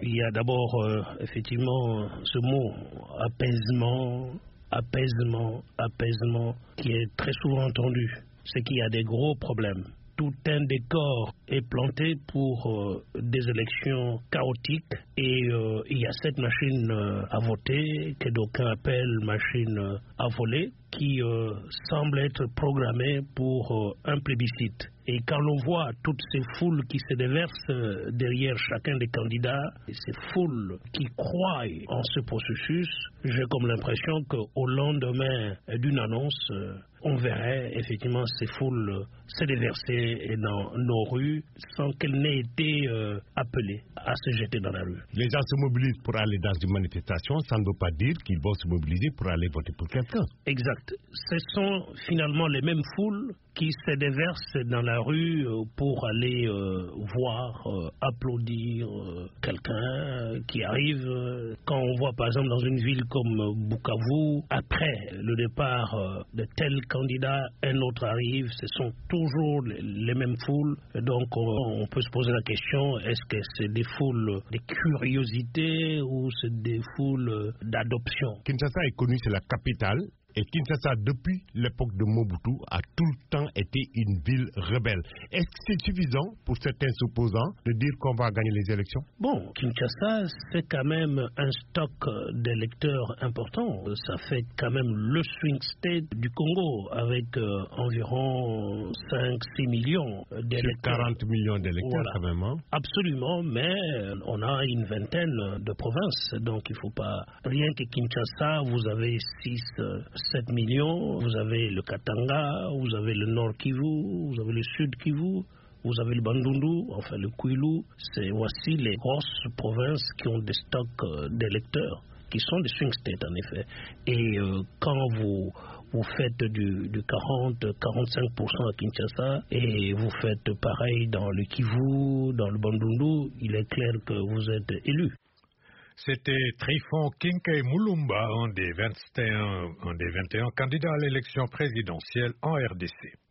il y a d'abord effectivement ce mot apaisement, qui est très souvent entendu. C'est qu'il y a des gros problèmes. Tout un décor est planté pour des élections chaotiques et il y a cette machine à voter que d'aucuns appellent machine à voler qui semble être programmée pour un plébiscite. Et quand l'on voit toutes ces foules qui se déversent derrière chacun des candidats, et ces foules qui croient en ce processus, j'ai comme l'impression qu'au lendemain d'une annonce, on verrait effectivement ces foules se déverser dans nos rues sans qu'elles n'aient été appelées à se jeter dans la rue. Les gens se mobilisent pour aller dans une manifestation, ça ne veut pas dire qu'ils vont se mobiliser pour aller voter pour quelqu'un. Exact. Ce sont finalement les mêmes foules qui se déversent dans la rue pour aller voir, applaudir quelqu'un qui arrive. Quand on voit par exemple dans une ville comme Bukavu, après le départ de tel candidat, un autre arrive, ce sont toujours les mêmes foules. Donc on peut se poser la question, est-ce que c'est des foules de curiosité ou c'est des foules d'adoption? Kinshasa est connue, c'est la capitale. Et Kinshasa, depuis l'époque de Mobutu, a tout le temps été une ville rebelle. Est-ce que c'est suffisant pour certains opposants de dire qu'on va gagner les élections? Bon, Kinshasa, c'est quand même un stock d'électeurs important. Ça fait quand même le swing state du Congo, avec environ 5-6 millions d'électeurs. 40 millions d'électeurs, voilà. Quand même. Hein? Absolument, mais on a une vingtaine de provinces. Donc il ne faut pas... Rien que Kinshasa, vous avez 7 millions, vous avez le Katanga, vous avez le Nord Kivu, vous avez le Sud Kivu, vous avez le Bandundu, enfin le Kwilu. Voici les grosses provinces qui ont des stocks d'électeurs, qui sont des swing states en effet. Et quand vous faites du 40-45% à Kinshasa et vous faites pareil dans le Kivu, dans le Bandundu, il est clair que vous êtes élu. C'était Trifon Kinkei Mulumba, un des 21 candidats à l'élection présidentielle en RDC.